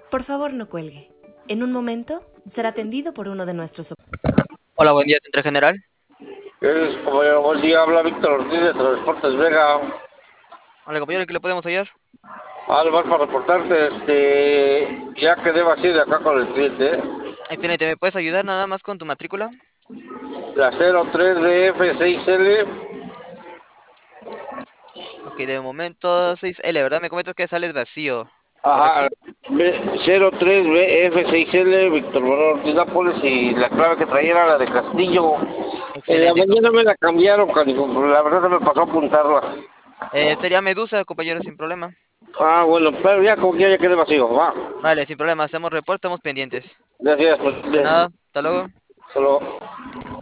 Por favor, no cuelgue. En un momento será atendido por uno de nuestros. Hola, buen día, centro general. Compañero, buen día, habla Víctor Ortiz de Transportes Vega. Hola, compañero, ¿en qué le podemos ayudar? Alvar para reportarte, ya quedé vacío de acá con el cliente, Excelente, ¿me puedes ayudar nada más con tu matrícula? La 03BF6L, Ok, de momento 6L, ¿verdad? Me comentas que sales vacío, ajá, ¿correcto? 03BF6L, Víctor Manuel Ortiz Nápoles, y la clave que traía era la de Castillo. En la Excelente, mañana me la cambiaron, canijo, pero la verdad se me pasó a apuntarla. sería Medusa, compañero, sin problema. Ah, bueno, pero ya como que ya quedé vacío, va. Vale, sin problema, hacemos reporte, estamos pendientes. Gracias, De nada, hasta luego. solo.